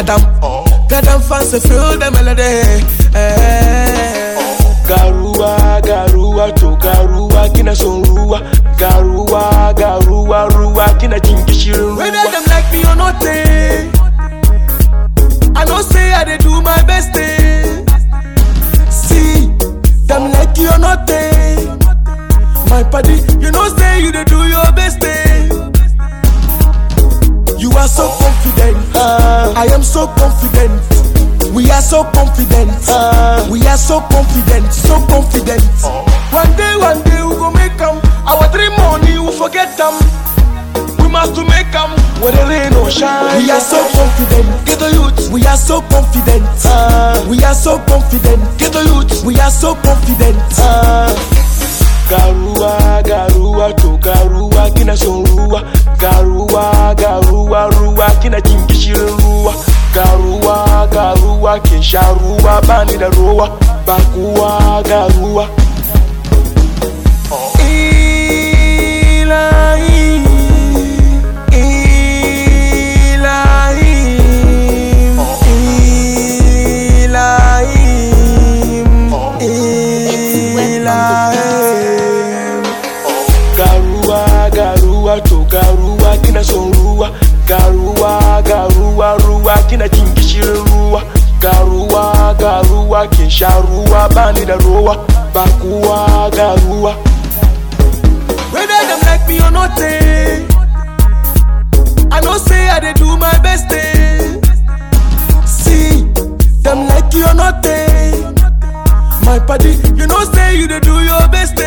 them. Got them fans to feel the melody. Garua, garua, to garua, kina sonrua. Garua, garua, rua, kina chingishiru. Whether them like me or not, I know say I dey do my best. See, them like you or not, my buddy, you know say you dey do your best. You are so confident, I am so confident. We are so confident, we are so confident, so confident. One day we go make them. Our dream money we forget them. We must to make them where the rain or shine. We are so confident, get the youth. We are so confident, we are so confident. Get the youth. We are so confident. Garua, garua, to garua, kina sonrua. Garua, garua, rua, kina chingishiru. Garua, garua, kisharua, bani da rua. Bakua, garua. Garua, garua, to garua, kina sonrua. Garua, garua, rua, kina chingishiru. Garua, garua, kisharua, bani da rua. Bakua, garua. Whether them like me or not, I know say I dey do my best. See, them like you or not, my buddy, you know say you dey do your best.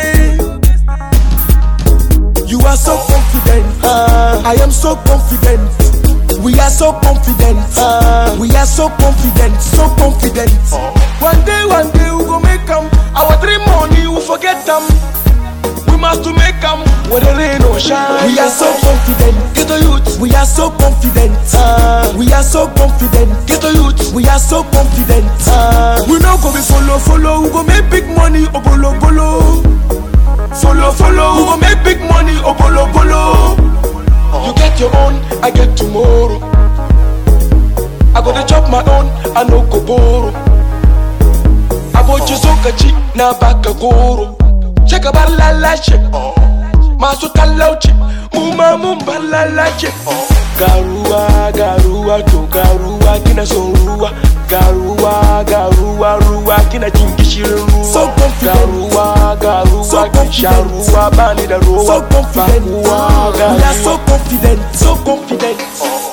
You are so confident, I am so confident. We are so confident, we are so confident, so confident. One day we go make them. Our dream money we forget them. We must to make them where the rain or shine. We are so confident, get the youth. We are so confident, we are so confident. Get the youth. We are so confident. We no go be follow. We go make big money, obolo bolo. Follow. We go make big money, obolo bolo. You get your own, I get tomorrow. I go to chop my own, I no go borrow. I go to sokachi, na baka goro. Check about la la shit. Masu talauchi, muma mumba la la shit. Garua, garua, to garua, kina sonrua. Garua, garua, rua, kina chingishiru. So confident. Garua, garua, so kisharua, bani da rua. So confident. We are so confident, so confident.